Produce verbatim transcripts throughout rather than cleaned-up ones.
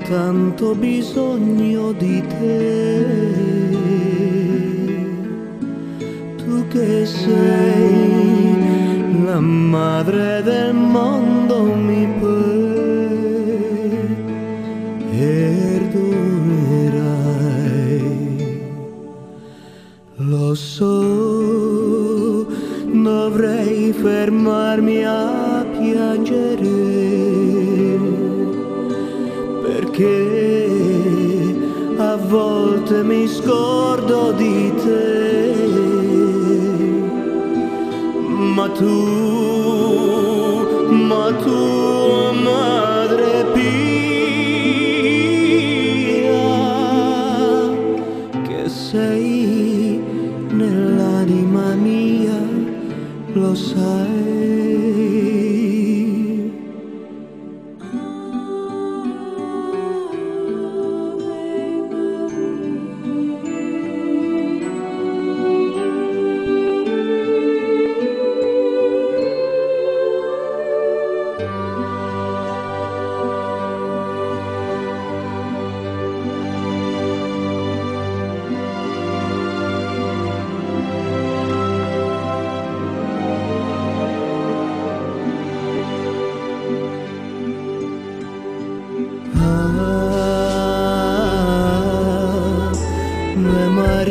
tanto bisogno di te, tu che sei la madre del mondo mi perdonerai. Lo so, dovrei fermarmi a piangere, perché a volte mi scordo di te, ma tu, ma tu, madre pia, che sei nell'anima mia, lo sai. Ave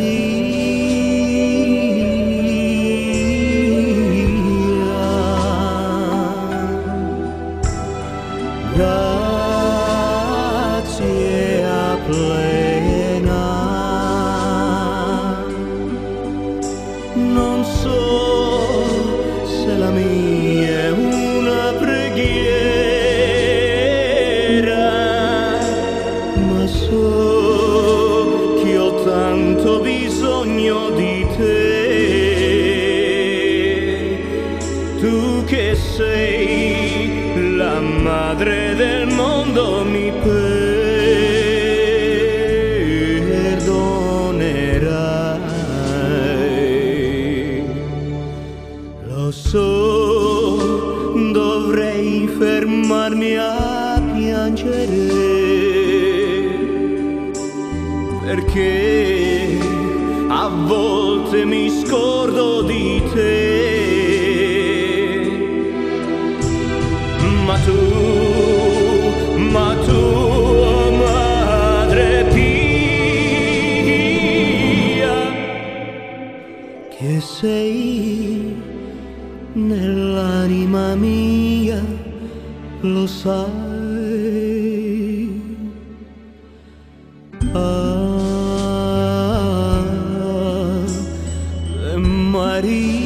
Maria, grazia plena, non so se la mia è una preghiera, ma so tanto bisogno di te, tu che sei la madre del mondo mi perdonerai. Lo so, dovrei fermarmi a piangere, perché a volte mi scordo di te, ma tu, ma tu, madre pia, che sei nell'anima mia, lo sai. Ave Maria.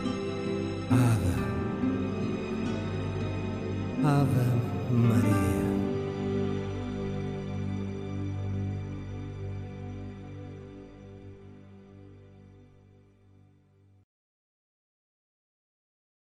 Ave Maria.